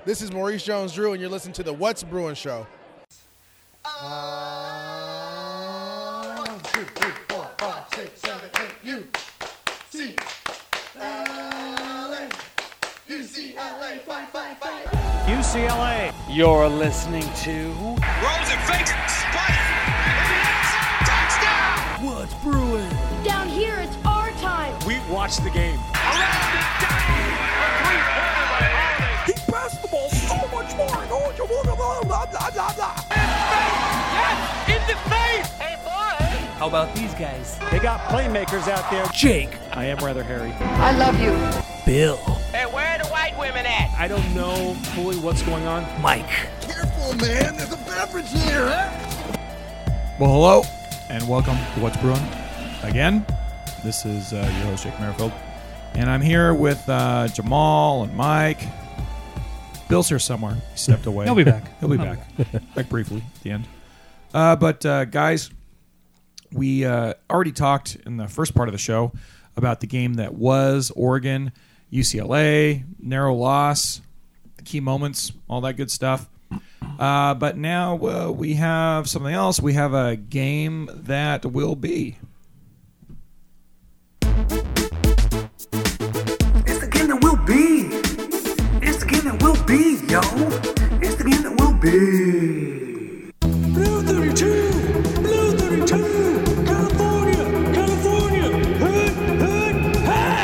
This is Maurice Jones-Drew, and you're listening to the What's Brewing Show. 1, 2, 3, 4, 5, 6, 7, 8, UCLA, UCLA, fight, fight, fight. UCLA. You're listening to Rosen fakes, spike, touchdown. What's Brewing. Down here, it's our time. We watch the game. Around the diamond, a three-pointer by Holiday. He passed the ball so much more. Oh, you want to blah, blah, blah, blah. Yes, in the face. Hey, boy. How about these guys? They got playmakers out there. Jake. I am rather hairy. I love you. Bill. Hey, where are the white women at? I don't know fully what's going on. Mike. Careful, man. There's a beverage here, huh? Well, hello, and welcome to What's Brewing again. This is your host, Jake Merrifield, and I'm here with Jamal and Mike. Bill's here somewhere. He stepped away. He'll be back. He'll be back. Back briefly at the end. But guys, we already talked in the first part of the show about the game that was Oregon, UCLA, narrow loss, the key moments, all that good stuff. But now we have something else. We have a game that will be. It's the game that will be. It's the game that will be, yo. It's the game that will be. Blue 32, Blue 32, California, California, hood,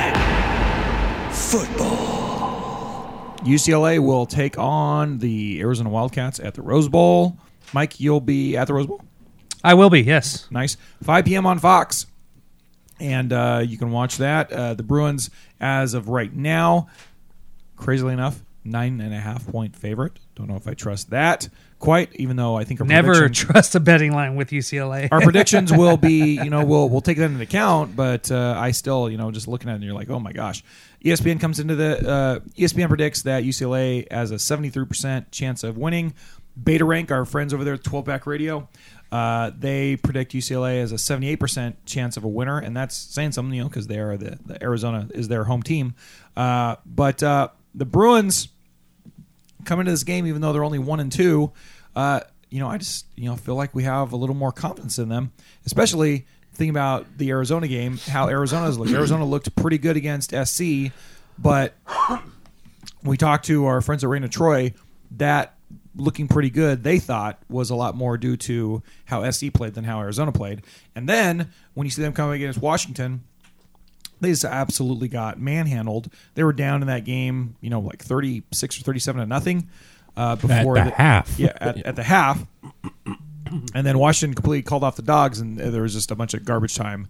hey! Football. UCLA will take on the Arizona Wildcats at the Rose Bowl. Mike, you'll be at the Rose Bowl? I will be, yes. Nice. 5 p.m. on Fox. And you can watch that. The Bruins, as of right now, crazily enough, 9.5-point favorite. Don't know if I trust that quite, even though I think our Never trust a betting line with UCLA. our predictions will be, we'll take that into account, but I still, just looking at it, and you're like, oh my gosh. ESPN comes into the ESPN predicts that UCLA has a 73% chance of winning. Beta Rank, our friends over there at 12-Back Radio, they predict UCLA as a 78% chance of a winner, and that's saying something, because they are the Arizona is their home team. But the Bruins come into this game, even though they're only 1-2. I just feel like we have a little more confidence in them, especially thinking about the Arizona game, how Arizona's looked. Arizona looked pretty good against SC, but we talked to our friends at Raina Troy, that looking pretty good, they thought was a lot more due to how SC played than how Arizona played. And then when you see them coming against Washington, they just absolutely got manhandled. They were down in that game, like 36 or 37-0 before at the half. Yeah, at the half. And then Washington completely called off the dogs, and there was just a bunch of garbage time,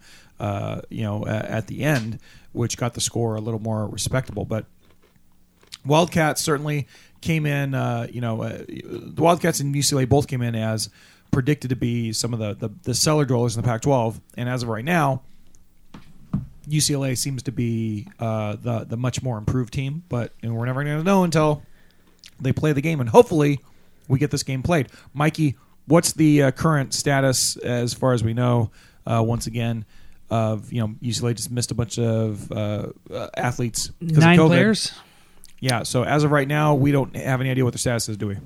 at the end, which got the score a little more respectable. But Wildcats certainly came in. The Wildcats and UCLA both came in as predicted to be some of the cellar dwellers in the Pac-12, and as of right now, UCLA seems to be the much more improved team. But we're never going to know until they play the game, and hopefully we get this game played. Mikey, what's the current status as far as we know? Once again, of UCLA just missed a bunch of athletes because of COVID. 9 players. Yeah, so as of right now, we don't have any idea what their status is, do we?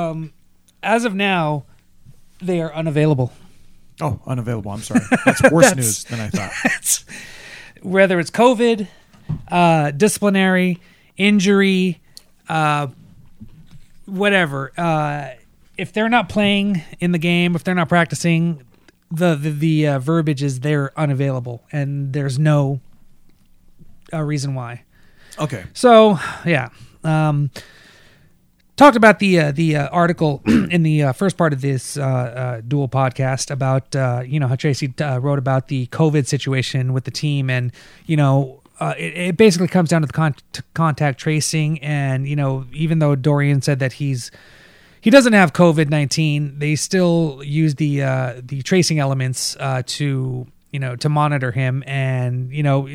As of now, they are unavailable. Oh, unavailable. I'm sorry. That's worse news than I thought. Whether it's COVID, disciplinary, injury, whatever. If they're not playing in the game, if they're not practicing, the verbiage is they're unavailable, and there's no reason why. Okay. So, yeah. Talked about the article in the first part of this dual podcast about, how Tracy wrote about the COVID situation with the team. And, it basically comes down to the contact tracing. And, even though Dorian said that he doesn't have COVID-19, they still use the tracing elements to monitor him. And,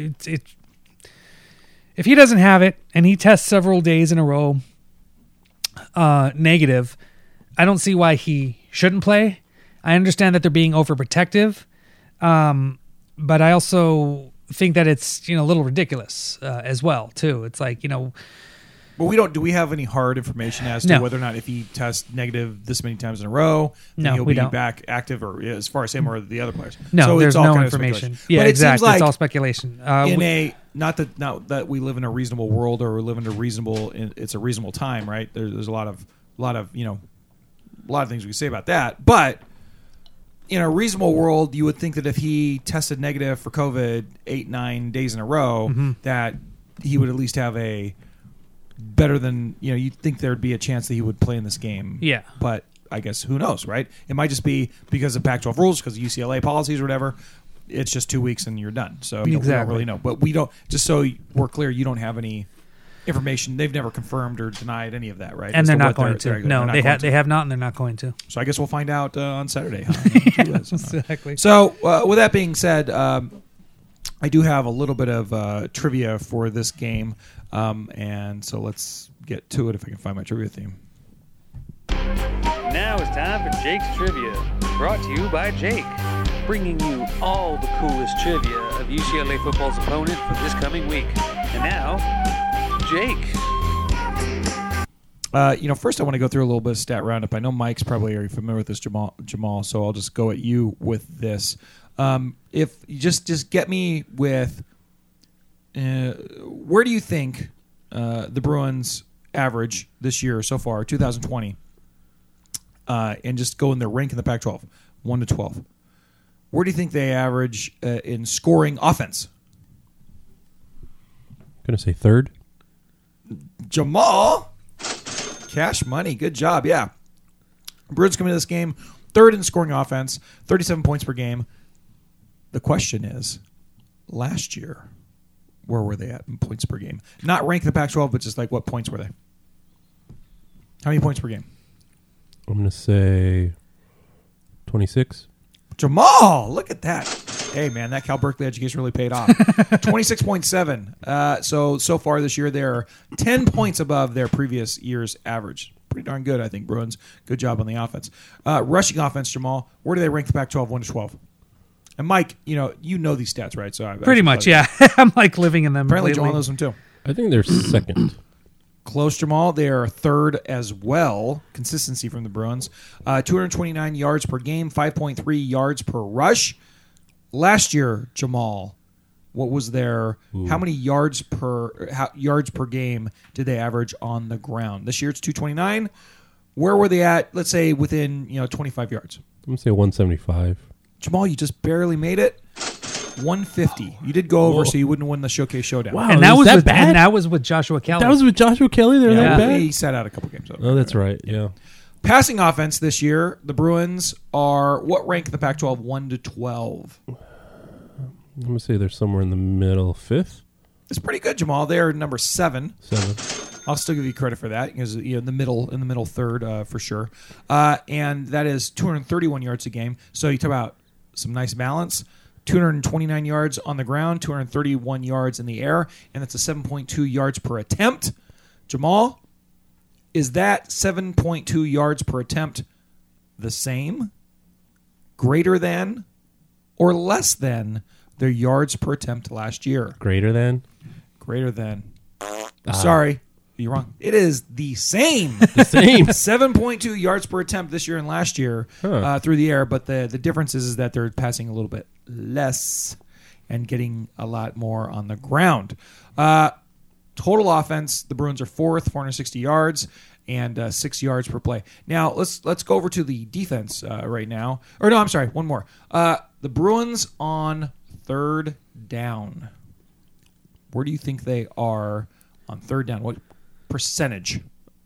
if he doesn't have it and he tests several days in a row negative, I don't see why he shouldn't play. I understand that they're being overprotective, but I also think that it's a little ridiculous as well too. It's like But we don't. Do we have any hard information as to No. whether or not if he tests negative this many times in a row, then No, he'll we be don't. back active, or as far as him or the other players? No, So there's it's all no kind of information. speculation. Yeah, But it seems exactly. like It's all speculation. not that we live in a reasonable world or we live in a reasonable. It's a reasonable time, right? There's a lot of things we can say about that, but in a reasonable world, you would think that if he tested negative for COVID 8-9 days in a row, that he would at least have a better than, you'd think there'd be a chance that he would play in this game. Yeah. But I guess who knows, right? It might just be because of Pac-12 rules, because of UCLA policies or whatever. It's just 2 weeks and you're done. So we don't really know. But we don't, just so we're clear, you don't have any information. They've never confirmed or denied any of that, right? and As they're to not what going to. they're No, not they going to. have not, and they're not going to. So I guess we'll find out on Saturday. Huh? Exactly. So with that being said, I do have a little bit of trivia for this game, and so let's get to it if I can find my trivia theme. Now it's time for Jake's Trivia, brought to you by Jake, bringing you all the coolest trivia of UCLA football's opponent for this coming week. And now, Jake. First I want to go through a little bit of stat roundup. I know Mike's probably already familiar with this, Jamal, so I'll just go at you with this. If you just get me with where do you think the Bruins average this year so far, 2020, and just go in their rank in the Pac-12, 1 to 12. Where do you think they average in scoring offense? Gonna say third. Jamal, cash money, good job. Yeah, Bruins come into this game third in scoring offense, 37 points per game. The question is, last year, where were they at in points per game? Not ranked in the Pac-12, but just like what points were they? How many points per game? I'm gonna say 26. Jamal, look at that. Hey, man, that Cal Berkeley education really paid off. 26.7. So far this year, they're 10 points above their previous year's average. Pretty darn good, I think, Bruins. Good job on the offense. Rushing offense, Jamal, where do they rank the Pac-12, 1 to 12? And Mike, you know these stats, right? So Pretty much, yeah. I'm like living in them. Apparently, lately. Jamal knows them too. I think they're second. Close, Jamal. They are third as well. Consistency from the Bruins. 229 yards per game, 5.3 yards per rush. Last year, Jamal, what was their? How many yards per game did they average on the ground? This year it's 229. Where were they at? Let's say within 25 yards. I'm gonna say 175. Jamal, you just barely made it. 150. You did go over, so you wouldn't win the Showcase Showdown. Wow. And that is was that with, bad? and that was with Joshua Kelly. That was with Joshua Kelly. They're that bad. He sat out a couple games. Oh, that's right. Yeah. Passing offense this year, the Bruins are what rank in the Pac-12? 1 to 12. I'm gonna say they're somewhere in the middle, fifth, It's pretty good, Jamal. They're number 7. 7th. I'll still give you credit for that because in the middle third for sure. And that is 231 yards a game. So you talk about some nice balance. 229 yards on the ground, 231 yards in the air, and that's a 7.2 yards per attempt. Jamal, is that 7.2 yards per attempt the same, greater than, or less than their yards per attempt last year? Greater than. Greater than. Sorry, you're wrong. It is the same. The same. 7.2 yards per attempt this year and last year through the air, but the difference is that they're passing a little bit less and getting a lot more on the ground. Total offense, the Bruins are 4th, 460 yards and 6 yards per play. Now let's go over to the defense right now. Or no, I'm sorry, one more. The Bruins on third down. Where do you think they are on third down? What percentage?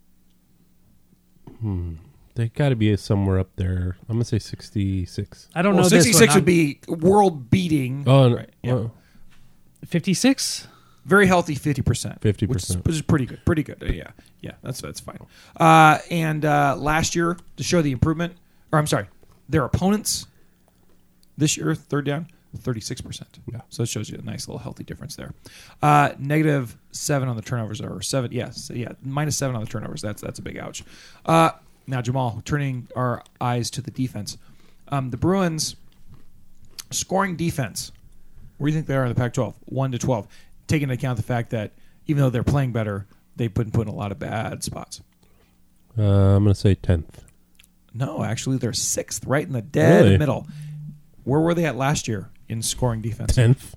They got to be somewhere up there. I'm gonna say 66. I don't Well, know this 66 one. would be world beating. Oh, Right, yeah. well, 56. Very healthy 50%. 50%. Which is pretty good. Pretty good. Yeah, that's fine. And last year, to show the improvement, or I'm sorry, their opponents this year, third down, 36%. Yeah. So it shows you a nice little healthy difference there. -7 on the turnovers, or 7. Yes, yeah, -7 on the turnovers. That's a big ouch. Now, Jamal, turning our eyes to the defense, the Bruins scoring defense. Where do you think they are in the Pac-12? 1 to 12. Taking into account the fact that even though they're playing better, They've been put in a lot of bad spots. I'm going to say 10th. No, actually, they're 6th, right in the dead Really? middle. Where were they at last year in scoring defense? 10th.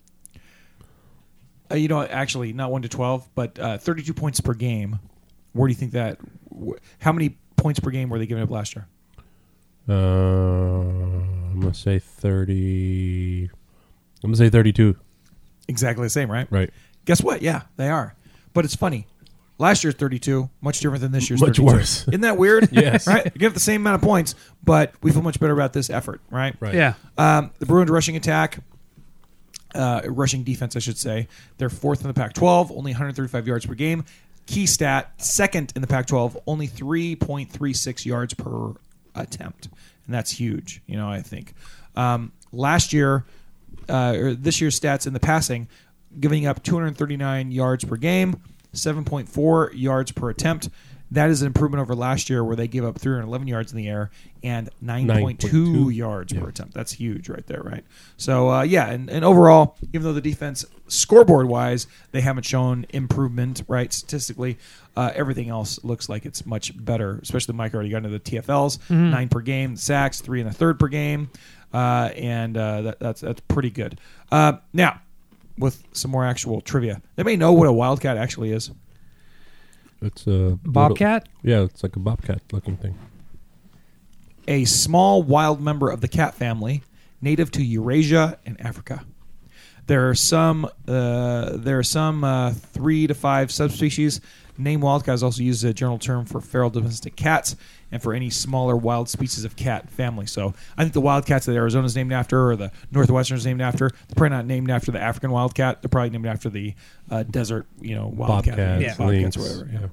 Actually, not 1 to 12, but 32 points per game. Where do you think that? How many points per game were they giving up last year? I'm going to say 30. I'm going to say 32. Exactly the same, right? Right. Guess what? Yeah, they are. But it's funny. Last year's 32, much different than this year's Much 32. worse. Isn't that weird? Yes. Right? You give the same amount of points, but we feel much better about this effort, right? Right. Yeah. The Bruins rushing attack, rushing defense, I should say. They're 4th in the Pac-12, only 135 yards per game. Key stat, 2nd in the Pac-12, only 3.36 yards per attempt. And that's huge, I think. Last year, or this year's stats in the passing, giving up 239 yards per game, 7.4 yards per attempt. That is an improvement over last year where they gave up 311 yards in the air and 9.2 yards per attempt. That's huge right there, right? So, and overall, even though the defense scoreboard-wise, they haven't shown improvement, right, statistically, everything else looks like it's much better, especially Mike already got into the TFLs, 9 per game, sacks, 3 1/3 per game, and that's pretty good. Now, with some more actual trivia. Anybody know what a wildcat actually is? It's a Bobcat? It's like a bobcat looking thing. A small wild member of the cat family, native to Eurasia and Africa. There are some 3 to 5 subspecies. Name wildcat is also used as a general term for feral domestic cats and for any smaller wild species of cat family. So I think the wildcats that Arizona is named after or the Northwestern is named after, they're probably not named after the African wildcat. They're probably named after the desert, wildcat. Bobcats, Bobcats lynx, or whatever. yeah.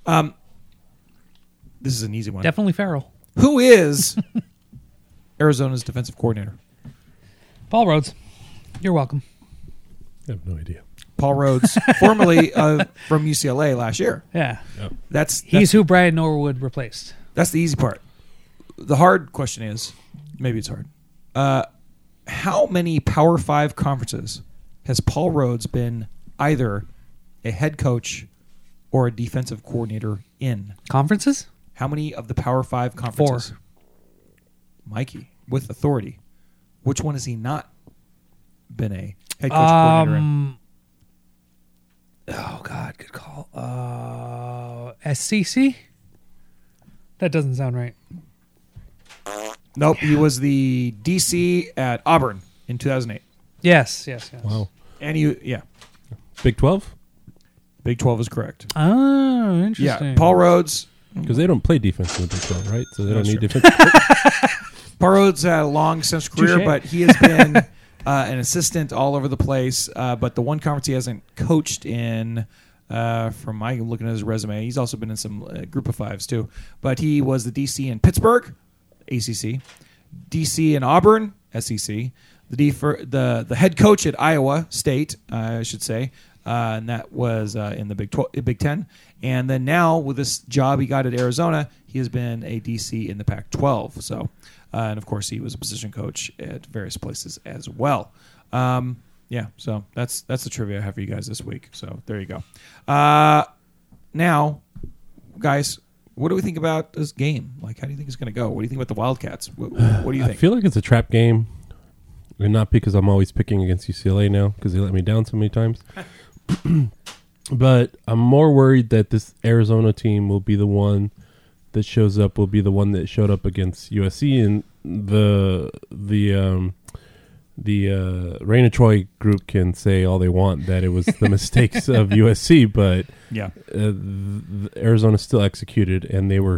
This is an easy one. Definitely feral. Who is Arizona's defensive coordinator? Paul Rhodes. You're welcome. I have no idea. Paul Rhodes, formerly from UCLA last year. Yeah. That's He's who Brian Norwood replaced. That's the easy part. The hard question is, maybe it's hard. How many Power 5 conferences has Paul Rhodes been either a head coach or a defensive coordinator in? Conferences? How many of the Power 5 conferences? 4. Mikey, with authority. Which one has he not been a head coach coordinator in? Oh, God, good call. SCC? That doesn't sound right. Nope, he was the DC at Auburn in 2008. Yes. Wow. And Big 12? Big 12 is correct. Oh, interesting. Yeah, Paul Rhodes. Because they don't play defense in the Big 12, right? So they don't That's need true. defense. Paul Rhodes had a long since career, Touché. but he has been an assistant all over the place. But the one conference he hasn't coached in, from my looking at his resume, he's also been in some group of fives too. But he was the DC in Pittsburgh, ACC, DC in Auburn, SEC, the head coach at Iowa State, I should say. And that was in the Big Ten. And then now with this job he got at Arizona, he has been a DC in the Pac-12. So, and of course he was a position coach at various places as well. So that's the trivia I have for you guys this week. So there you go. Now, guys, what do we think about this game? Like, how do you think it's going to go? What do you think about the Wildcats? What do you think? I feel like it's a trap game. And not because I'm always picking against UCLA now, because they let me down so many times. But I'm more worried that this Arizona team will be the one that shows up, will be the one that showed up against USC, and the Raina Troy group can say all they want that it was the mistakes of USC, but Yeah. Arizona still executed, and were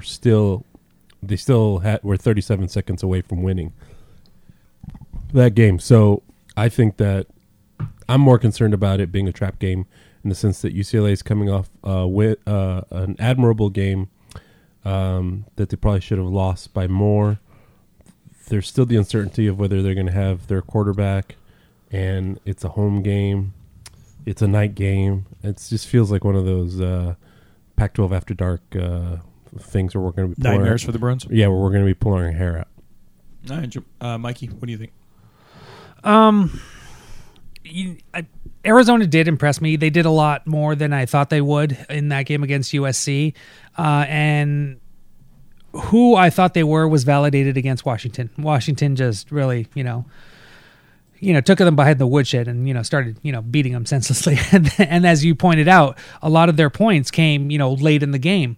37 seconds away from winning that game. So I think that I'm more concerned about it being a trap game in the sense that UCLA is coming off with an admirable game that they probably should have lost by more. There's still the uncertainty of whether they're going to have their quarterback, and it's a home game. It's a night game. It just feels like one of those Pac-12 after dark things where we're going to be Nightmares for the Bruins? Yeah, where we're going to be pulling our hair out. Mikey, what do you think? Arizona did impress me. They did a lot more than I thought they would in that game against USC. And who I thought they were was validated against Washington. Washington just really, took them behind the woodshed and, started, beating them senselessly. And as you pointed out, a lot of their points came, late in the game.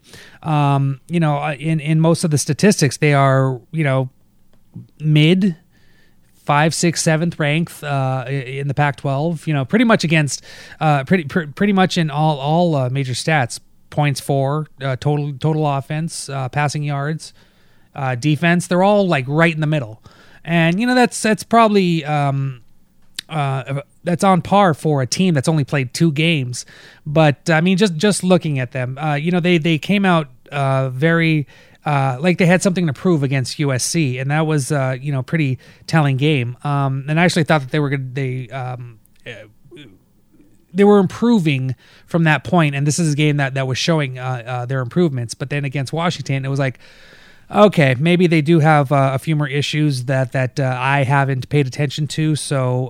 In most of the statistics, they are, mid 5th, 6th, 7th ranked in the Pac-12. Pretty much against pretty much in all major stats. Points for total offense, passing yards, defense. They're all like right in the middle, and that's probably that's on par for a team that's only played 2 games. But I mean, just looking at them, they came out very. Like they had something to prove against USC, and that was pretty telling game. And I actually thought that they were improving from that point, and this is a game that was showing their improvements. But then against Washington, it was like, okay, maybe they do have a few more issues that I haven't paid attention to. So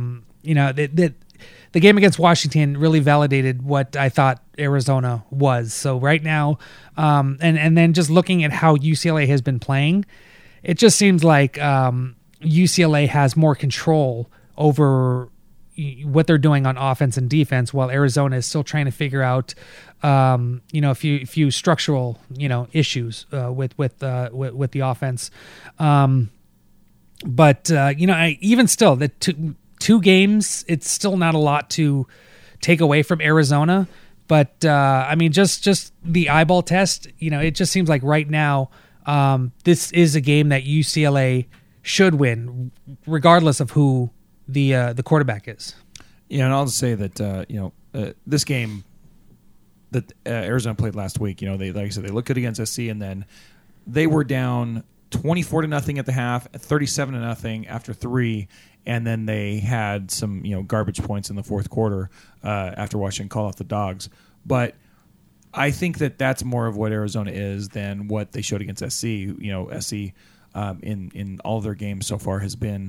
the game against Washington really validated what I thought Arizona was. So right now, and then just looking at how UCLA has been playing, it just seems like UCLA has more control over what they're doing on offense and defense, while Arizona is still trying to figure out, a few structural, issues with the offense. But even still, the two games, it's still not a lot to take away from Arizona. But just the eyeball test, it just seems like right now, this is a game that UCLA should win, regardless of who the quarterback is. Yeah, and I'll just say that this game that Arizona played last week, they, like I said, they looked good against SC, and then they were down 24-0 at the half, 37-0 after 3, and then they had some garbage points in the fourth quarter after Washington called off the dogs. But I think that that's more of what Arizona is than what they showed against SC. SC in all of their games so far has been.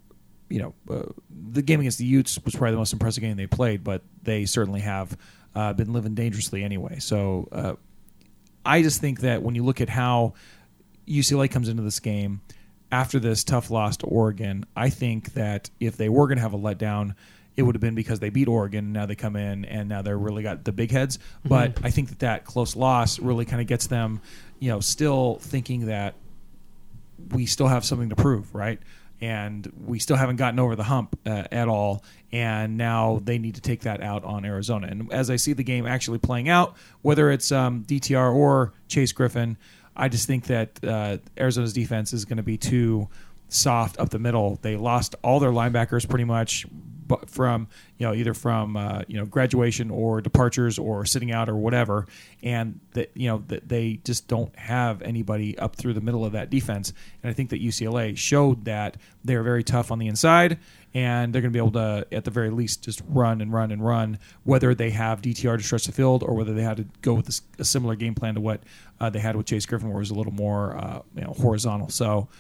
The game against the Utes was probably the most impressive game they played, but they certainly have been living dangerously anyway. So I just think that when you look at how UCLA comes into this game after this tough loss to Oregon, I think that if they were going to have a letdown, it would have been because they beat Oregon. Now they come in and now they're really got the big heads. Mm-hmm. But I think that close loss really kind of gets them, still thinking that we still have something to prove, right? And we still haven't gotten over the hump at all, and now they need to take that out on Arizona. And as I see the game actually playing out, whether it's DTR or Chase Griffin, I just think that Arizona's defense is going to be too soft up the middle. They lost all their linebackers pretty much from either from graduation or departures or sitting out or whatever, and that that they just don't have anybody up through the middle of that defense. And I think that UCLA showed that they're very tough on the inside, and they're going to be able to at the very least just run and run and run, whether they have DTR to stretch the field or whether they had to go with a similar game plan to what they had with Chase Griffin, where it was a little more horizontal. So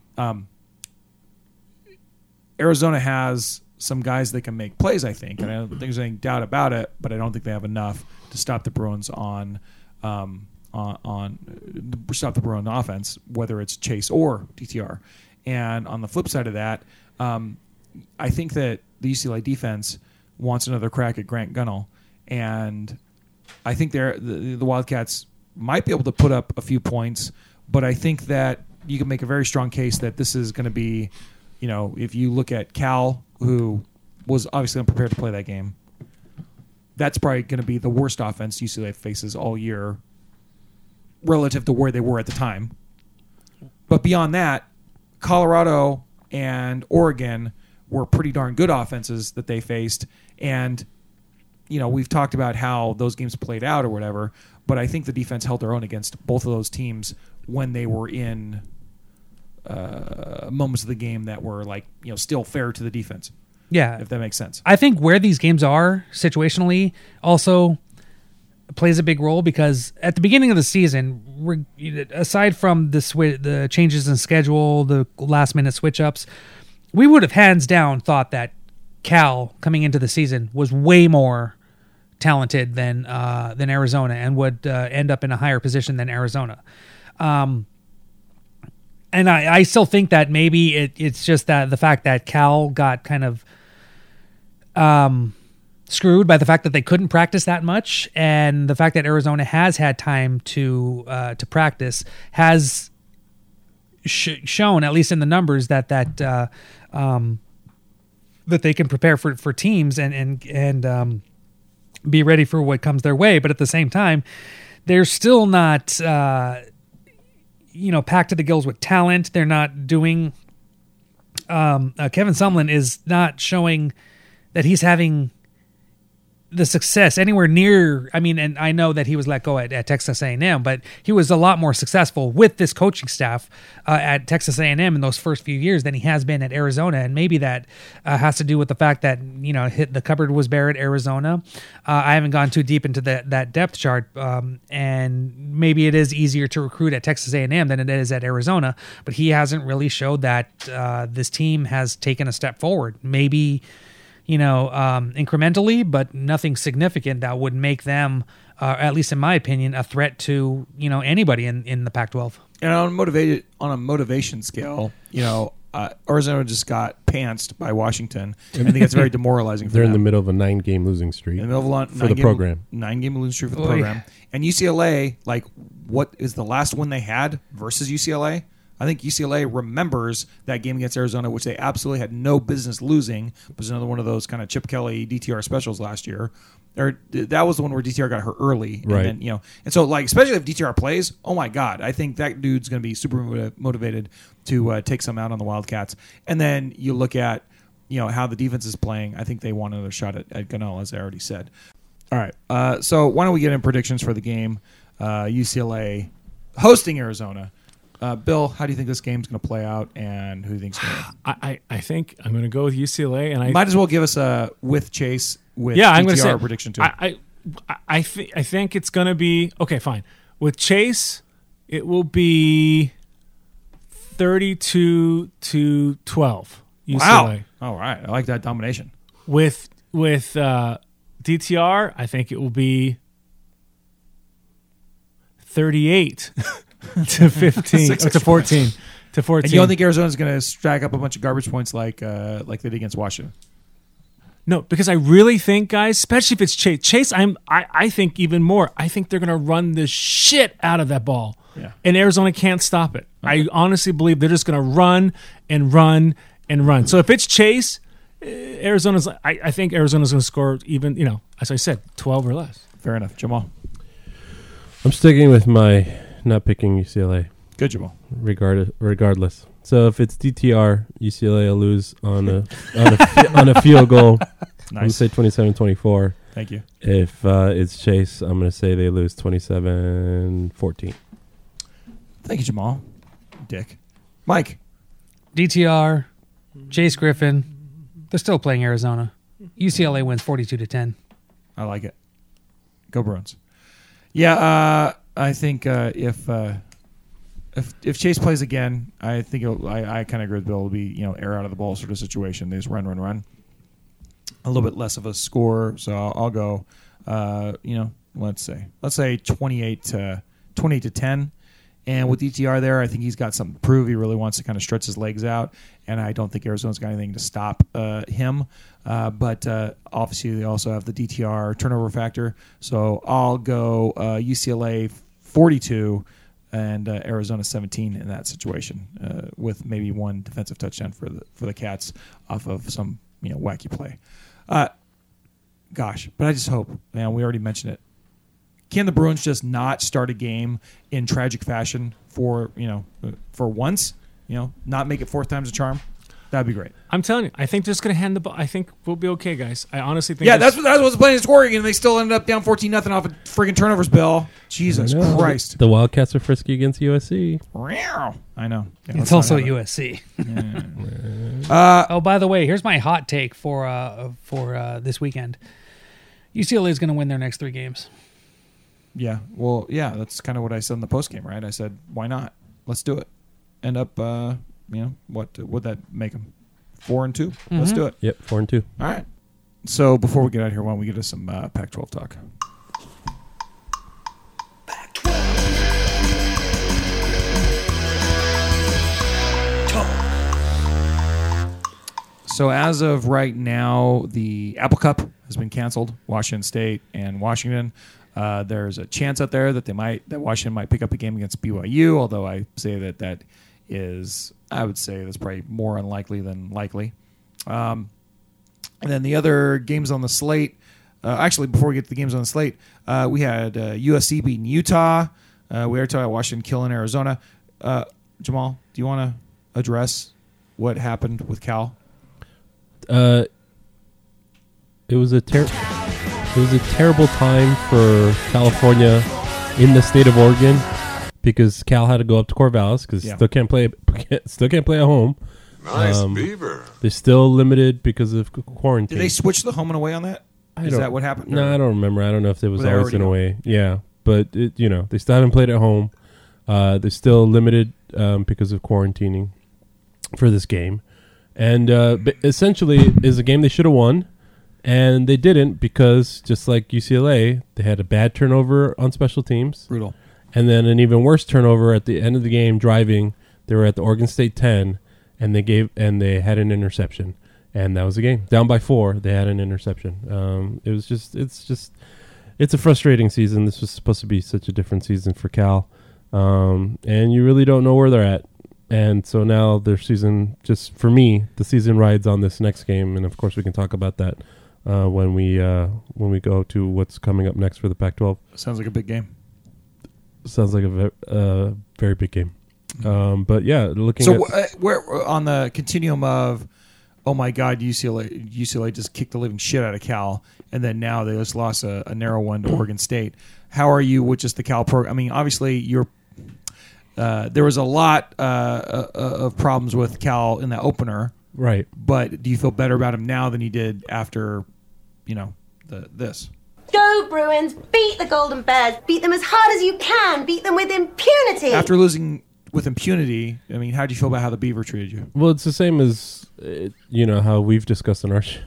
Arizona has some guys that can make plays, I think, and I don't think there's any doubt about it. But I don't think they have enough to stop the Bruins on stop the Bruins offense, whether it's Chase or DTR. And on the flip side of that, I think that the UCLA defense wants another crack at Grant Gunnell, and I think the Wildcats might be able to put up a few points. But I think that you can make a very strong case that this is going to be. If you look at Cal, who was obviously unprepared to play that game, that's probably going to be the worst offense UCLA faces all year relative to where they were at the time. But beyond that, Colorado and Oregon were pretty darn good offenses that they faced. And, we've talked about how those games played out or whatever, but I think the defense held their own against both of those teams when they were in moments of the game that were still fair to the defense. Yeah. If that makes sense. I think where these games are situationally also plays a big role, because at the beginning of the season, aside from the changes in schedule, the last minute switch ups, we would have hands down thought that Cal coming into the season was way more talented than Arizona and would end up in a higher position than Arizona. And I still think that maybe it's just that the fact that Cal got kind of screwed by the fact that they couldn't practice that much, and the fact that Arizona has had time to practice has shown, at least in the numbers, that they can prepare for teams and be ready for what comes their way. But at the same time, they're still not packed to the gills with talent. They're not doing. Kevin Sumlin is not showing that he's having the success anywhere near. I mean, and I know that he was let go at Texas A&M, but he was a lot more successful with this coaching staff at Texas A&M in those first few years than he has been at Arizona. And maybe that has to do with the fact that, the cupboard was bare at Arizona. I haven't gone too deep into that depth chart, and maybe it is easier to recruit at Texas A&M than it is at Arizona, but he hasn't really showed that this team has taken a step forward. Maybe incrementally, but nothing significant that would make them, at least in my opinion, a threat to, anybody in the Pac-12. And on a motivation scale, Arizona just got pantsed by Washington. I think it's very demoralizing for They're them. in the middle of a 9-game losing streak In the middle of for the program. 9-game losing streak for the program. And UCLA, what is the last one they had versus UCLA? I think UCLA remembers that game against Arizona, which they absolutely had no business losing. It was another one of those kind of Chip Kelly DTR specials last year. Or that was the one where DTR got hurt early. Right. And then, and so especially if DTR plays, oh my God, I think that dude's going to be super motivated to take some out on the Wildcats. And then you look at, how the defense is playing. I think they want another shot at Gunnell, as I already said. All right. So why don't we get in predictions for the game? UCLA hosting Arizona. Bill, how do you think this game's going to play out, and who do you think's going to win? I think I'm going to go with UCLA, and I might as well give us a with Chase with I'm DTR going to say prediction too. I think it's going to be okay. Fine with Chase, it will be 32-12 UCLA. Wow! All right, I like that domination. With DTR, I think it will be 38. to 15 to 14 to 14. And you don't think Arizona's going to stack up a bunch of garbage points like they did against Washington? No, because I really think, guys, especially if it's Chase. Chase, I think even more. I think they're going to run the shit out of that ball, and Arizona can't stop it. Okay. I honestly believe they're just going to run and run and run. So if it's Chase, Arizona's. I think Arizona's going to score even, as I said, 12 or less. Fair enough, Jamal. I'm sticking with my not picking UCLA. Good, Jamal. Regardless. So if it's DTR, UCLA will lose on a field goal. Nice. I'm going to say 27-24. Thank you. If it's Chase, I'm going to say they lose 27-14. Thank you, Jamal. Dick. Mike. DTR, Chase Griffin. They're still playing Arizona. UCLA wins 42-10. I like it. Go Bruins. Yeah, I think if Chase plays again, I think I kind of agree with Bill. It'll be air out of the ball sort of situation. They just run. A little bit less of a score, so I'll go. Let's say 28-10. And with DTR there, I think he's got something to prove. He really wants to kind of stretch his legs out, and I don't think Arizona's got anything to stop him. But obviously, they also have the DTR turnover factor. So I'll go UCLA 42 and Arizona 17 in that situation, with maybe one defensive touchdown for the Cats off of some wacky play. But I just hope, man. We already mentioned it. Can the Bruins just not start a game in tragic fashion for once? Not make it fourth time's a charm. That'd be great. I'm telling you, I think they're just going to hand the ball. I think we'll be okay, guys. I honestly think. Yeah, that's what the plan is scoring, and they still ended up down 14-0 off of friggin' turnovers, Bill. Jesus Christ. The Wildcats are frisky against USC. I know. Yeah, it's also USC. By the way, here's my hot take for this weekend. UCLA is going to win their next 3 games. Yeah, well, yeah, that's kind of what I said in the postgame, right? I said, why not? Let's do it. End up, what would that make them? 4-2. Let's do it. Yep, 4-2. All right. So before we get out of here, why don't we get to some Pac-12 talk? So as of right now, the Apple Cup has been canceled. Washington State and Washington. There's a chance out there that Washington might pick up a game against BYU. Although I say that is, I would say that's probably more unlikely than likely. And then the other games on the slate. Actually, before we get to the games on the slate, we had USC beating Utah. We already talked about Washington killing Arizona. Jamal, do you want to address what happened with Cal? It was a terrible time for California in the state of Oregon because Cal had to go up to Corvallis because still can't play at home. Nice beaver. They're still limited because of quarantine. Did they switch the home and away on that? Is that what happened? No, I don't remember. I don't know if there was always an away. Yeah, but they still haven't played at home. They're still limited because of quarantining for this game. And essentially, is a game they should have won, and they didn't because, just like UCLA, they had a bad turnover on special teams. Brutal. And then an even worse turnover at the end of the game driving. They were at the Oregon State 10, and they had an interception. And that was the game. Down by 4, they had an interception. It's a frustrating season. This was supposed to be such a different season for Cal. And you really don't know where they're at. And so now their season, just for me, the season rides on this next game, and of course we can talk about that when we go to what's coming up next for the Pac-12. Sounds like a big game. Sounds like a very big game. But yeah, where on the continuum of, oh my God, UCLA just kicked the living shit out of Cal, and then now they just lost a narrow one to Oregon State. How are you with just the Cal program? I mean, obviously there was a lot of problems with Cal in the opener, right? But do you feel better about him now than you did after, this? Go Bruins! Beat the Golden Bears! Beat them as hard as you can! Beat them with impunity! After losing with impunity, I mean, how do you feel about how the Beaver treated you? Well, it's the same as how we've discussed on our show.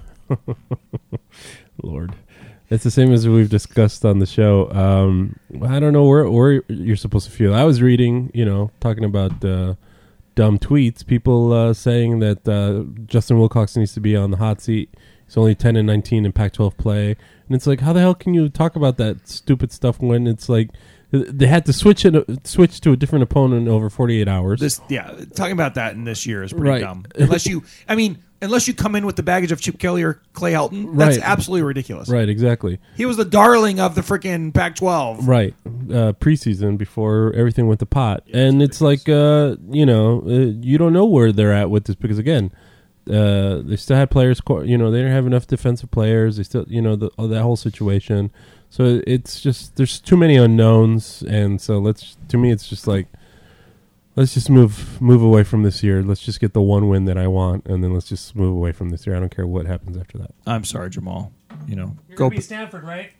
Lord. It's the same as we've discussed on the show. I don't know where you're supposed to feel. I was reading, talking about dumb tweets, people saying that Justin Wilcox needs to be on the hot seat. He's only 10-19 in Pac-12 play. And it's like, how the hell can you talk about that stupid stuff when it's like they had to switch to a different opponent over 48 hours? Talking about that in this year is pretty dumb. Unless you come in with the baggage of Chip Kelly or Clay Helton, that's absolutely ridiculous. Right, exactly. He was the darling of the freaking Pac-12. Right, preseason before everything went to pot, and it's like you don't know where they're at with this because again, they still had players. They didn't have enough defensive players. They still, that whole situation. So it's just there's too many unknowns, and so it's just like. Let's just move away from this year. Let's just get the one win that I want, and then let's just move away from this year. I don't care what happens after that. I'm sorry, Jamal. You're going to be Stanford, right?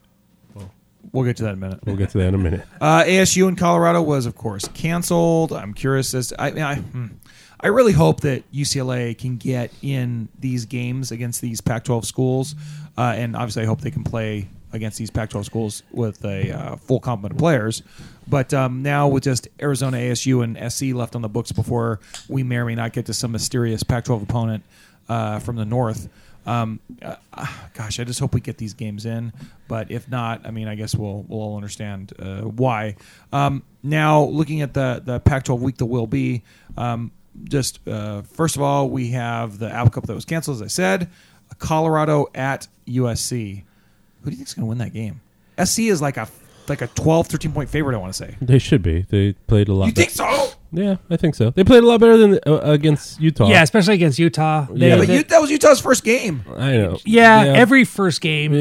We'll get to that in a minute. ASU in Colorado was, of course, canceled. I'm curious as I really hope that UCLA can get in these games against these Pac-12 schools, and obviously I hope they can play against these Pac-12 schools with a full complement of players. But now with just Arizona, ASU, and SC left on the books before we may or may not get to some mysterious Pac-12 opponent from the north, gosh, I just hope we get these games in. But if not, I guess we'll all understand why. Now, looking at the Pac-12 week that will be, first of all, we have the Apple Cup that was canceled, as I said, Colorado at USC. Who do you think is going to win that game? SC is like a 12, 13-point favorite, I want to say. They should be. They played a lot. You think so? Yeah, I think so. They played a lot better than against Utah. Yeah, especially against Utah. That was Utah's first game. I know. Yeah, every first game.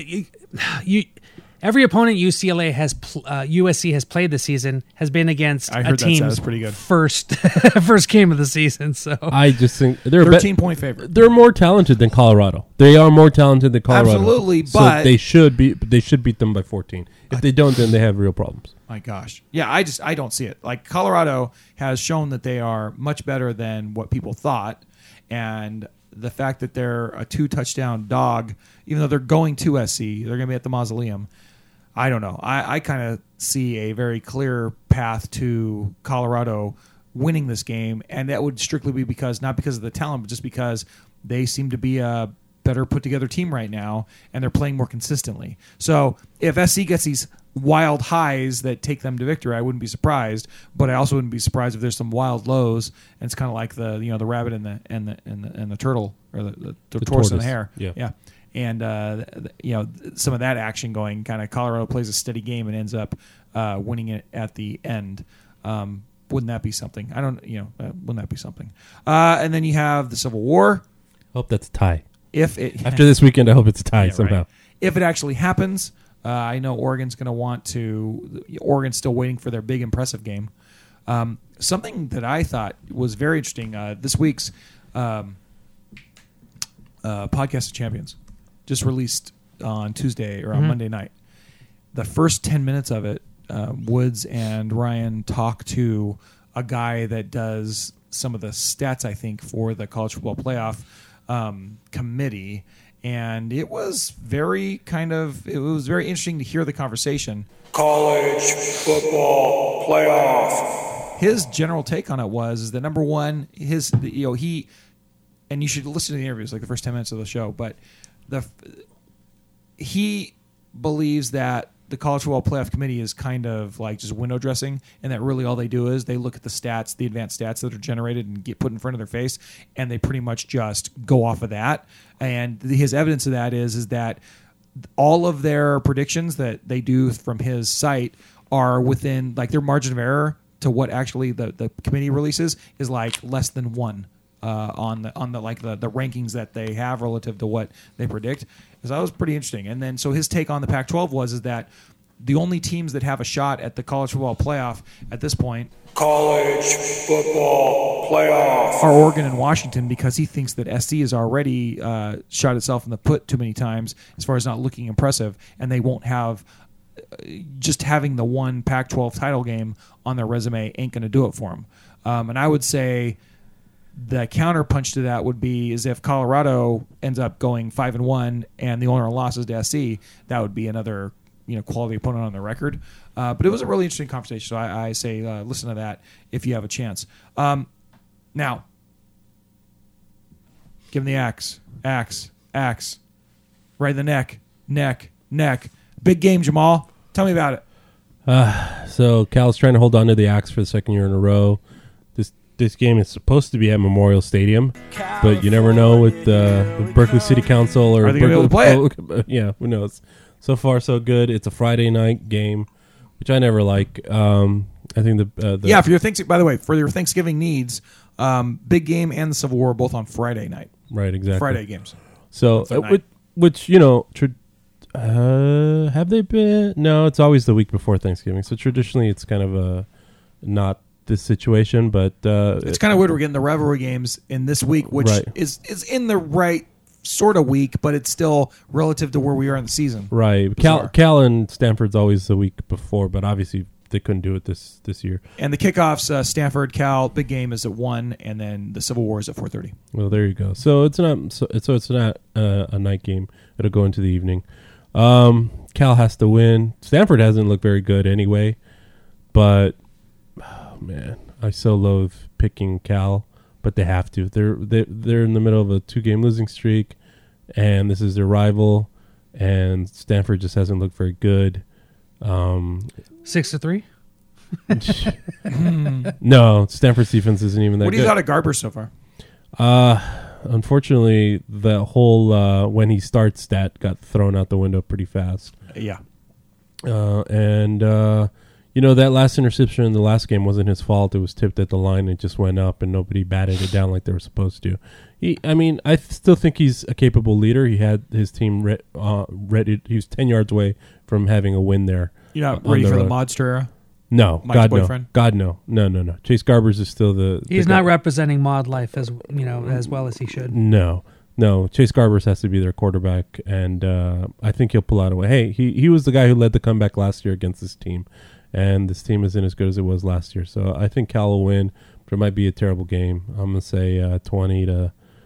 Every opponent UCLA USC has played this season has been against a team's pretty good. first game of the season. So I just think they're 13-point favorite. They're more talented than Colorado. They are more talented than Colorado. Absolutely, so but they should beat them by 14. If they don't, then they have real problems. My gosh, yeah, I don't see it. Like Colorado has shown that they are much better than what people thought. And the fact that they're a 2-touchdown dog, even though they're going to SC, they're going to be at the Mausoleum. I don't know. I kind of see a very clear path to Colorado winning this game, and that would strictly be not because of the talent, but just because they seem to be a better put together team right now, and they're playing more consistently. So if SC gets these wild highs that take them to victory, I wouldn't be surprised. But I also wouldn't be surprised if there's some wild lows, and it's kind of like the rabbit and the turtle, or the tortoise and the hare. Yeah. And some of that action going, kind of Colorado plays a steady game and ends up winning it at the end. Wouldn't that be something? Wouldn't that be something? And then you have the Civil War. Hope that's a tie. After this weekend, I hope it's a tie somehow. Right. If it actually happens, I know Oregon's going to want to. Oregon's still waiting for their big impressive game. Something that I thought was very interesting this week's Podcast of Champions just released on Tuesday or on Monday night. The first 10 minutes of it, Woods and Ryan talk to a guy that does some of the stats, I think, for the college football playoff committee, and it was very interesting to hear the conversation. College football playoff. His general take on it is that number one, he, and you should listen to the interviews, like the first 10 minutes of the show, but he believes that the college football playoff committee is kind of like just window dressing, and that really all they do is they look at the stats, the advanced stats that are generated and get put in front of their face, and they pretty much just go off of that. And his evidence of that is that all of their predictions that they do from his site are within, like, their margin of error to what actually the committee releases is like less than 1 on the rankings that they have relative to what they predict. So that was pretty interesting. And then so his take on the Pac-12 is that the only teams that have a shot at the college football playoff at this point, college football playoff, are Oregon and Washington, because he thinks that SC has already shot itself in the foot too many times as far as not looking impressive, and they won't have just having the one Pac-12 title game on their resume ain't going to do it for them. And I would say the counterpunch to that would be is if Colorado ends up going 5-1 and the only losses to SC, that would be another quality opponent on the record. But it was a really interesting conversation, so I say listen to that if you have a chance. Now, give him the axe, right in the neck. Big game, Jamal. Tell me about it. So Cal's trying to hold on to the axe for the second year in a row. This game is supposed to be at Memorial Stadium, but you never know with the Berkeley City Council or are they going to be able to play it? Yeah, who knows? So far, so good. It's a Friday night game, which I never like. I think for your by the way, for your Thanksgiving needs, big game and the Civil War are both on Friday night. Right, exactly. Friday games. So, which have they been? No, it's always the week before Thanksgiving. So traditionally, it's kind of a not this situation, but it's kind of weird. We're getting the rivalry games in this week, which is in the right sort of week, but it's still relative to where we are in the season. Right. Cal and Stanford's always the week before, but obviously they couldn't do it this year. And the kickoffs, Stanford, Cal, big game is at 1, and then the Civil War is at 4:30. Well, there you go. So it's not a night game. It'll go into the evening. Cal has to win. Stanford hasn't looked very good anyway, but man, I so loathe picking Cal, but they have to. They're in the middle of a 2-game losing streak, and this is their rival, and Stanford just hasn't looked very good. 6-3. No, Stanford's defense isn't even that good. What do you thought of Garber so far? Unfortunately, the whole when he starts stat got thrown out the window pretty fast. Yeah. That last interception in the last game wasn't his fault. It was tipped at the line. It just went up, and nobody batted it down like they were supposed to. I still think he's a capable leader. He had his team ready. He was 10 yards away from having a win there. You're not ready for the Modster era? No. Mike's God, boyfriend? no. God, no. No. Chase Garbers is still He's not representing Mod Life as well as he should. No. Chase Garbers has to be their quarterback, and I think he'll pull out a way. Hey, he was the guy who led the comeback last year against this team, and this team isn't as good as it was last year. So I think Cal will win, but it might be a terrible game. I'm going to say 20 to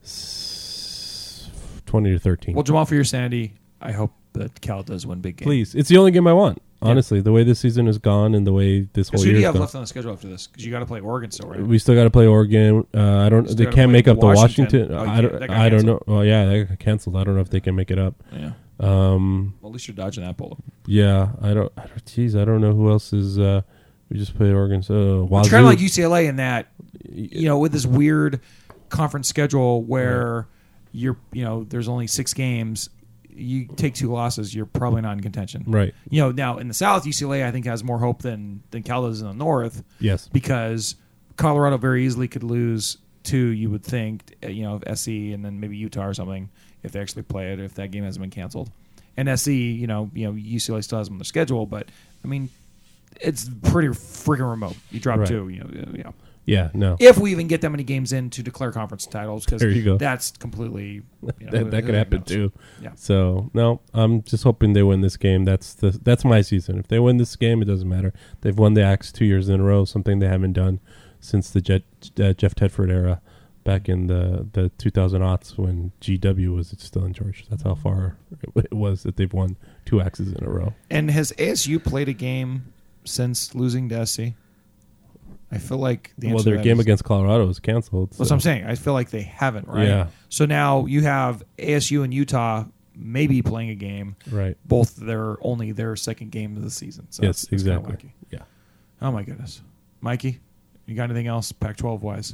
20 to 13. Well, Jamal, for your sanity, I hope that Cal does win big game. Please, it's the only game I want. Honestly, the way this season has gone and the way this whole So year who do has you have gone. left on the schedule after this? Because you got to play Oregon still, right? We still got to play Oregon. I don't. Still They gotta can't play make up the Washington. Washington. Oh, I don't. that got I don't know. canceled. Well, yeah, that got canceled. I don't know if they can make it up. Yeah. Well, at least you're dodging that bullet. Yeah, I don't. Geez, I don't know who else is. We just played Oregon. So It's kind of like UCLA in that, with this weird conference schedule where there's only 6 games. You take 2 losses, you're probably not in contention. Right. Now in the South, UCLA I think has more hope than Cal does in the North. Yes. Because Colorado very easily could lose to, you would think, SC and then maybe Utah or something if they actually play it, if that game hasn't been canceled. And SC, UCLA still has them on their schedule, but I mean, it's pretty freaking remote. You drop Right. 2, Yeah. No. If we even get that many games in to declare conference titles, because There you go. that's completely that could happen too. Yeah. So no, I'm just hoping they win this game. That's my season. If they win this game, it doesn't matter. They've won the Axe 2 years in a row, something they haven't done since the Jeff Tedford era, back in the 2000s when GW was still in charge. That's how far it was that they've won 2 Axes in a row. And has ASU played a game since losing to SC? I feel like the answer to their that game is- against Colorado was canceled. That's what I'm saying. I feel like they haven't, right? Yeah. So now you have ASU and Utah maybe playing a game. Right. Both only their second game of the season. So Yes, it's kinda exactly. wacky. Yeah. Oh my goodness, Mikey, you got anything else Pac-12 wise?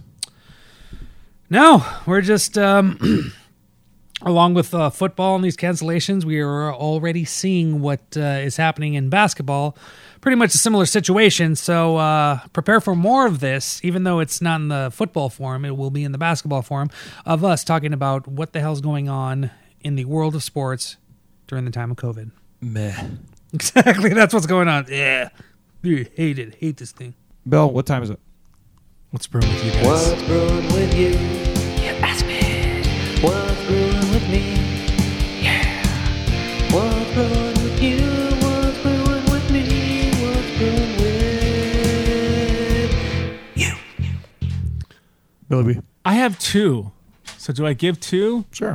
No, we're just along with football and these cancellations, we are already seeing what is happening in basketball. Pretty much a similar situation. So prepare for more of this, even though it's not in the football form. It will be in the basketball form of us talking about what the hell's going on in the world of sports during the time of COVID. Meh. Exactly, that's what's going on. Yeah, hate this thing. Bill, what time is it? What's brewing with you guys? What's brewing with you? You ask me. What's brewing with me? Yeah. What's brewing with you? What's brewing with me? What's brewing with you? Billy B. I have 2. So do I give 2? Sure.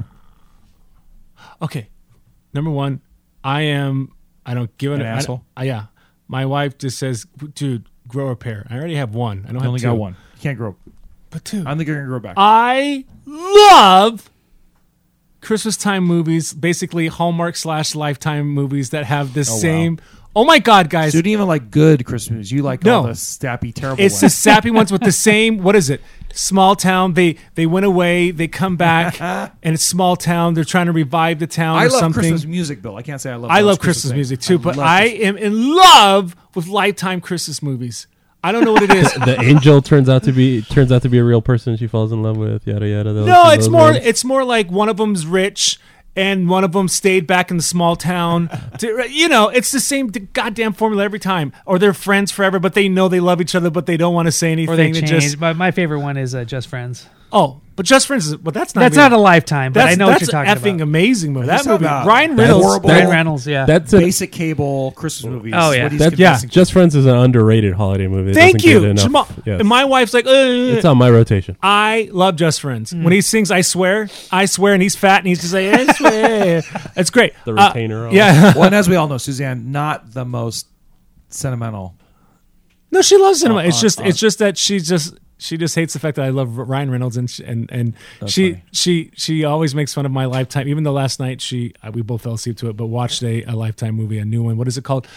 Okay. Number 1, I don't give An it. asshole? Yeah. My wife just says, dude, grow a pair. I already have 1. I don't You have only 2. got 1. You can't grow. But 2. I don't think you're gonna grow back. I love Christmas time movies, basically Hallmark / Lifetime movies that have the same. Oh my God, guys! So you don't even like good Christmas movies. You like all the sappy, terrible It's ones. the sappy ones with the same. What is it? Small town. They went away. They come back, and it's small town. They're trying to revive the town. I or love something. Christmas music, Bill. I can't say I love. I love those Christmas things. music too, but love I Christmas. am in love with Lifetime Christmas movies. I don't know what it is. The angel turns out to be a real person she falls in love with. Yada yada. No, it's more like one of them's rich and one of them stayed back in the small town. It's the same goddamn formula every time. Or they're friends forever, but they know they love each other, but they don't want to say anything. Or they change. But my favorite one is Just Friends. Oh, but Just Friends is that's not. That's not a Lifetime, but I know what you're talking That's an effing about. amazing movie. That Talking movie, about Ryan that Reynolds. horrible- Ryan Reynolds, yeah. That's basic cable Christmas movies. Oh, yeah. What he's Yeah, convincing Just Friends is an underrated holiday movie. It Thank doesn't you, get enough. Jamal. Yes. And my wife's like, It's on my rotation. I love Just Friends. When he sings I swear, and he's fat, and he's just like, I swear. It's great. The retainer. Yeah. Well, and as we all know, Suzanne, not the most sentimental. No, she loves cinema. Oh, It's just that she just hates the fact that I love Ryan Reynolds, and she always makes fun of my Lifetime. Even though last night we both fell asleep to it, but watched a Lifetime movie, a new one. What is it called?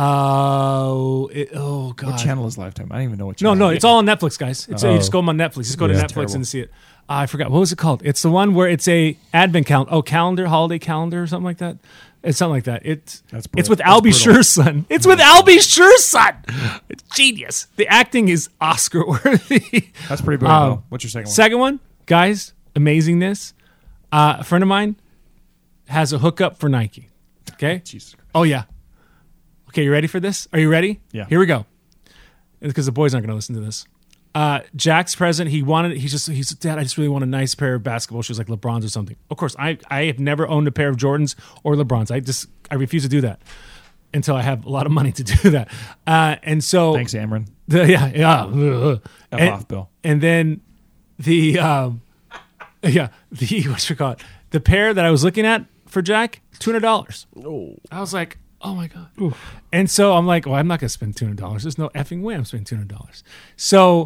Oh God! What channel is Lifetime? I don't even know what channel. No, it's all on Netflix, guys. You just go on Netflix. Just go to Yeah. Netflix Terrible. and see it. I forgot. What was it called? It's the one where it's a advent calendar, holiday calendar, or something like that. It's something like that. It's with Albie Scherson. It's with Albie Scherson. It's genius. The acting is Oscar worthy. That's pretty brilliant. Bill. What's your second one? Second one, guys, amazingness. A friend of mine has a hookup for Nike. Okay. Jesus Christ. Oh yeah. Okay, you ready for this? Are you ready? Yeah. Here we go. Because the boys aren't going to listen to this. Jack's present. He said, Dad, I just really want a nice pair of basketball shoes like LeBron's or something. Of course, I have never owned a pair of Jordans or LeBron's. I refuse to do that until I have a lot of money to do that. And so Thanks, Amron. F off, Bill. And then the Yeah, the pair that I was looking at for Jack, $200. Oh. I was like, oh my God. Oof. And so I'm like, well, I'm not going to spend $200. There's no effing way I'm spending $200. So,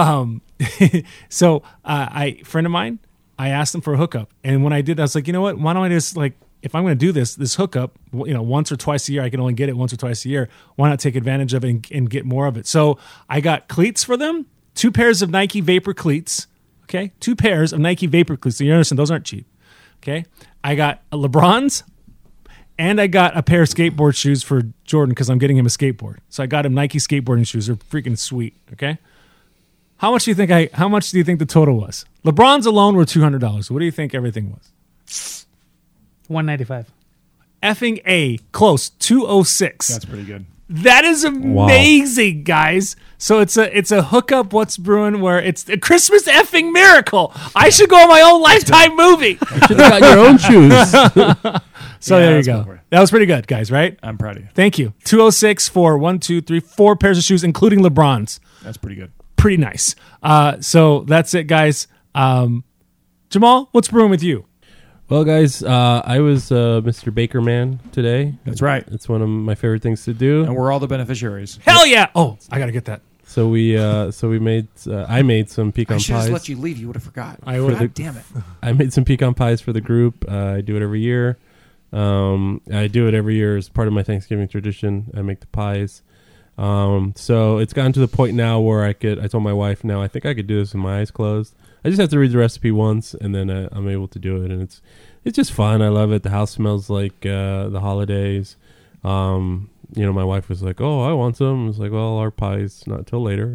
friend of mine, I asked him for a hookup. And when I did, I was like, you know what? Why don't I just like, if I'm going to do this hookup, once or twice a year, I can only get it once or twice a year. Why not take advantage of it and get more of it? So I got cleats for them, 2 pairs of Nike Vapor cleats. Okay. 2 pairs of Nike Vapor cleats. So you understand, those aren't cheap. Okay. I got LeBron's and I got a pair of skateboard shoes for Jordan because I'm getting him a skateboard. So I got him Nike skateboarding shoes. They're freaking sweet. Okay. How much do you think the total was? LeBron's alone were $200. What do you think everything was? $195. Effing A. Close. $206. That's pretty good. That is amazing, guys. So it's a hookup What's Brewing where it's a Christmas effing miracle. I should go on my own Lifetime movie. You should have got your own shoes. So there you go. That was pretty good, guys, right? I'm proud of you. Thank you. 206 for 4 pairs of shoes, including LeBron's. That's pretty good. Pretty nice. So that's it, guys. Jamal, what's brewing with you? Well, guys, I was Mr. Baker Man today. That's right. It's one of my favorite things to do. And we're all the beneficiaries. Hell yeah! Oh, I gotta get that. So I made some pecan I pies. should have let you leave. You would have forgot. God damn it! I made some pecan pies for the group. I do it every year. I do it every year as part of my Thanksgiving tradition. I make the pies. So it's gotten to the point now where I told my wife now I think I could do this with my eyes closed. I just have to read the recipe once and then I'm able to do it, and it's just fun. I love it. The house smells like the holidays. My wife was like, "Oh, I want some." I was like, "Well, our pie's not till later."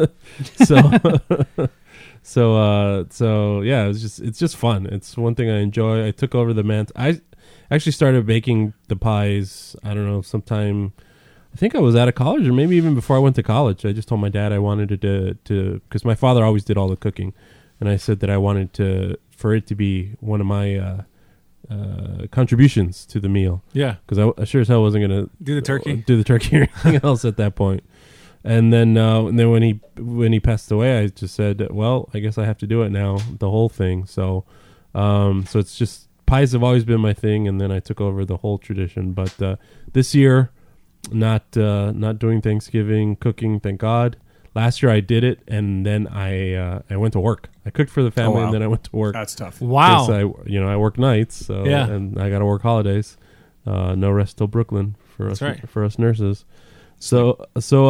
So yeah, it's just fun. It's one thing I enjoy. I took over the I actually started baking the pies, I don't know, sometime, I think I was out of college or maybe even before I went to college. I just told my dad I wanted to because my father always did all the cooking, and I said that I wanted for it to be one of my contributions to the meal. Yeah, because I sure as hell wasn't gonna do the turkey or anything else at that point. And then when he passed away, I just said, well, I guess I have to do it now, the whole thing. So it's just, pies have always been my thing, and then I took over the whole tradition. But this year, not doing Thanksgiving cooking, thank God. Last year I did it, and then I went to work. I cooked for the family, and then I went to work. That's tough. Wow. I work nights, so yeah. And I got to work holidays. No rest till Brooklyn for us. Right. For us nurses. So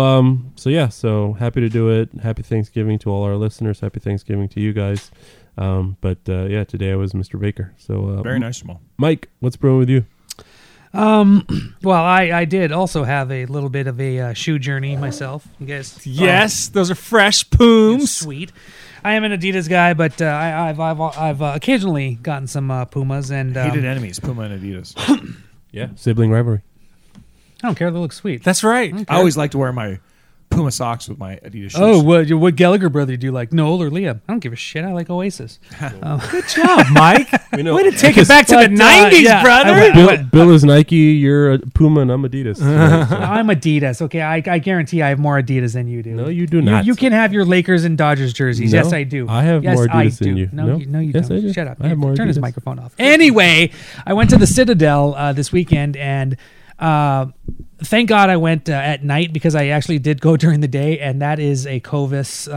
happy to do it. Happy Thanksgiving to all our listeners. Happy Thanksgiving to you guys. Today I was Mr. Baker. So very nice, Jamal. Mike, what's brewing with you? Well, I did also have a little bit of a shoe journey myself. You guys, yes, those are fresh Pooms. Sweet. I am an Adidas guy, but I've occasionally gotten some Pumas and hated enemies, Puma and Adidas. Yeah, sibling rivalry. I don't care. They look sweet. That's right. I always like to wear my Puma socks with my Adidas shoes. Oh, what Gallagher brother do you like? Noel or Liam? I don't give a shit. I like Oasis. Good job, Mike. We know. Way to take it back to the 90s, brother. Bill is Nike, you're a Puma, and I'm Adidas. I'm Adidas. Okay, I guarantee I have more Adidas than you do. No, you do not. You can have your Lakers and Dodgers jerseys. No, yes, I do. I have more Adidas than you. No, you yes, don't. I do. Shut up. I have more Turn his Adidas. microphone off. Anyway, I went to the Citadel this weekend, and thank God I went at night, because I actually did go during the day, and that is a COVID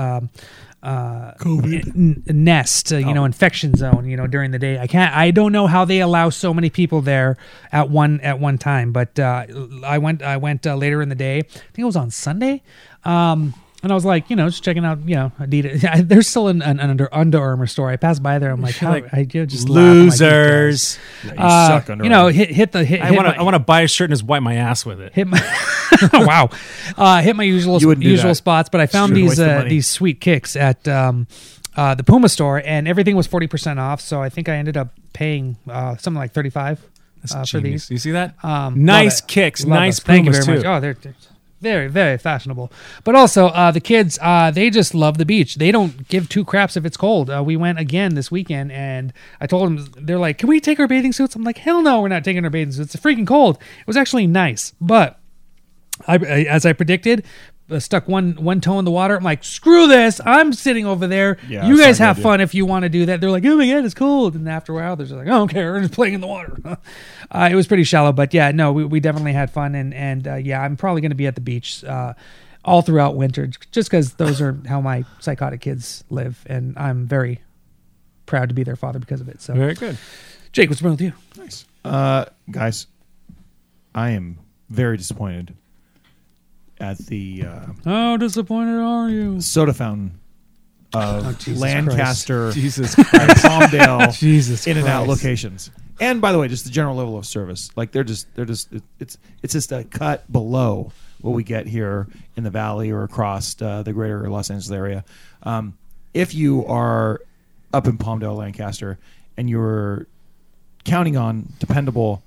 nest, infection zone. During the day, I don't know how they allow so many people there at one time, but I went later in the day. I think it was on Sunday. And I was like, just checking out, Adidas. There's still an Under Armour store. I passed by there. I'm like, I just losers. Yeah, you suck, Under Armour. I want to buy a shirt and just wipe my ass with it. Hit my wow. Hit my usual spots, but I found these sweet kicks at the Puma store, and everything was 40% off. So I think I ended up paying something like $35 for these. You see that? Nice kicks, nice Thank you Pumas very much. Oh, they're very, very fashionable. But also, the kids, they just love the beach. They don't give two craps if it's cold. We went again this weekend, and I told them, they're like, can we take our bathing suits? I'm like, hell no, we're not taking our bathing suits. It's freaking cold. It was actually nice. But as I predicted, stuck one toe in the water. I'm like, screw this. I'm sitting over there. Yeah, you guys that's not have good, fun if you want to do that. They're like, oh my God, it's cold. And after a while, they're just like, I don't care. We're just playing in the water. It was pretty shallow, but yeah, no, we definitely had fun. And yeah, I'm probably going to be at the beach all throughout winter just because those are how my psychotic kids live. And I'm very proud to be their father because of it. So Very good. Jake, what's wrong with you? Nice. Guys, I am very disappointed at the How disappointed are you? soda fountain of Jesus Lancaster, Christ. Jesus and Palmdale, Jesus In-N-Out Christ. locations. And by the way, just the general level of service, like it's just a cut below what we get here in the Valley or across the greater Los Angeles area. If you are up in Palmdale, Lancaster, and you're counting on a dependable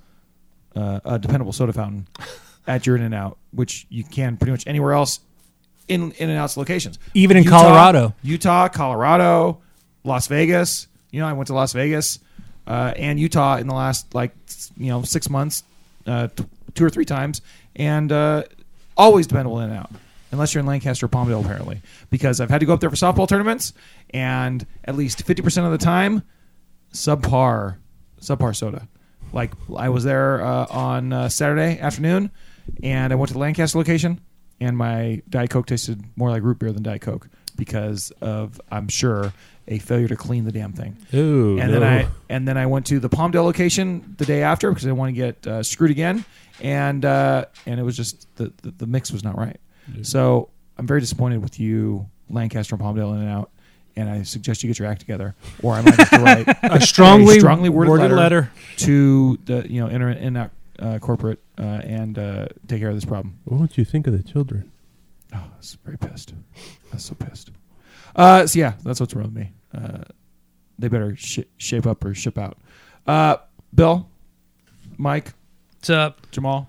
soda fountain at your In-N-Out, which you can pretty much anywhere else in In-N-Out's locations. Even in Colorado. Utah, Colorado, Las Vegas. I went to Las Vegas and Utah in the last 6 months, 2 or 3 times, and always dependable In-N-Out. Unless you're in Lancaster or Palmdale, apparently. Because I've had to go up there for softball tournaments, and at least 50% of the time, subpar soda. Like, I was there on Saturday afternoon, and I went to the Lancaster location, and my Diet Coke tasted more like root beer than Diet Coke because of, I'm sure, a failure to clean the damn thing. Ooh, Then I went to the Palmdale location the day after because I didn't want to get screwed again, and it was just the mix was not right. So I'm very disappointed with you, Lancaster and Palmdale In-N-Out, and I suggest you get your act together, or I might have to write A strongly worded worded letter to the In-N-Out corporate and take care of this problem. What would you think of the children? Oh, I was very pissed. I was so pissed. So yeah, that's what's wrong with me. They better shape up or ship out. Bill, Mike, What's up? Jamal.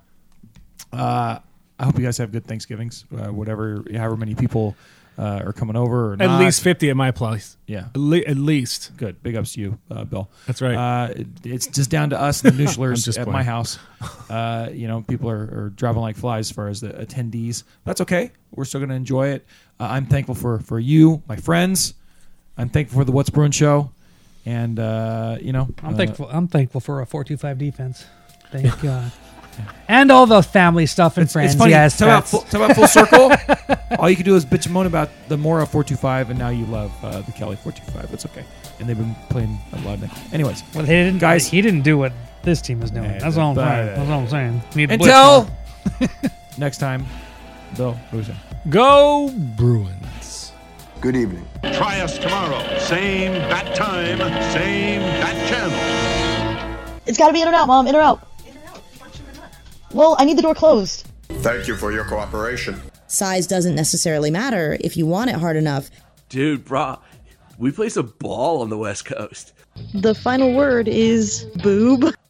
I hope you guys have good Thanksgivings. However many people are coming over. Or at not. least 50 at my place. Yeah, at least. Good. Big ups to you, Bill. That's right. It's just down to us, the Nuchlers, just at playing. my house. People are dropping like flies as far as the attendees. That's okay. We're still going to enjoy it. I'm thankful for you, my friends. I'm thankful for the What's Brewing show, and I'm thankful for a 4-2-5 defense. Thank God. And all the family stuff and friends. It's funny. Yes, talk about full circle. All you can do is bitch and moan about the Mora 425, and now you love the Kelly 425. It's okay. And they've been playing a lot of it. Anyways, well, they didn't, guys. He didn't do what this team is doing. That's all I'm saying. That's all I'm saying. Need to blitz Until more. next time, Bill, what was it? Go Bruins. Good evening. Try us tomorrow. Same bat time, same bat channel. It's got to be in or out, Mom. In or out. Well, I need the door closed. Thank you for your cooperation. Size doesn't necessarily matter if you want it hard enough. Dude, brah, we play some ball on the West Coast. The final word is boob.